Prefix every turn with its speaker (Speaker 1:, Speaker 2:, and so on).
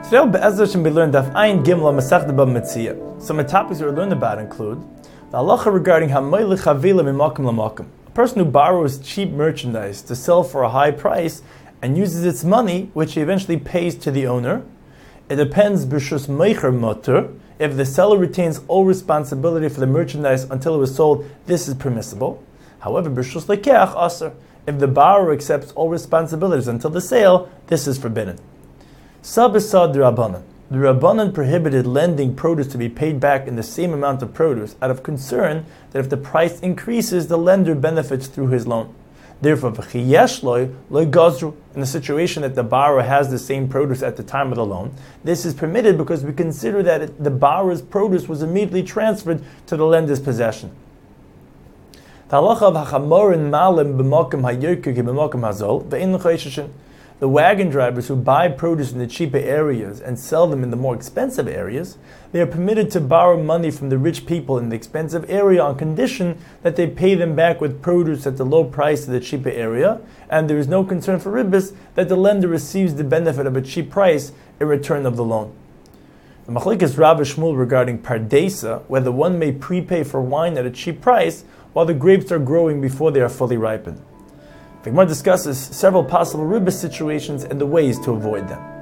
Speaker 1: Today, Be'ezra Hashem, we learned Daf Ayin Gimel Masechta Bava Metzia. Some of the topics we learned about include the halacha regarding Hamoilech Havila Mimakim Lamakim. A person who borrows cheap merchandise to sell for a high price and uses its money, which he eventually pays to the owner. It depends B'shus Meicher Motor. If the seller retains all responsibility for the merchandise until it was sold, this is permissible. However, B'shus Lekeach Aser. If the borrower accepts all responsibilities until the sale, this is forbidden. Sabesad Rabbanan. The Rabbanan prohibited lending produce to be paid back in the same amount of produce out of concern that if the price increases, the lender benefits through his loan. Therefore, in the situation that the borrower has the same produce at the time of the loan, this is permitted because we consider that the borrower's produce was immediately transferred to the lender's possession. The halacha of hachamorin malim b'makom hayirker ki b'makom hazol ve'in l'chayshashin. The wagon drivers who buy produce in the cheaper areas and sell them in the more expensive areas, they are permitted to borrow money from the rich people in the expensive area on condition that they pay them back with produce at the low price of the cheaper area, and there is no concern for ribbis that the lender receives the benefit of a cheap price in return of the loan. The machlekes Rav Shmuel regarding pardesa, whether one may prepay for wine at a cheap price while the grapes are growing before they are fully ripened. The Gemara discusses several possible ribbis situations and the ways to avoid them.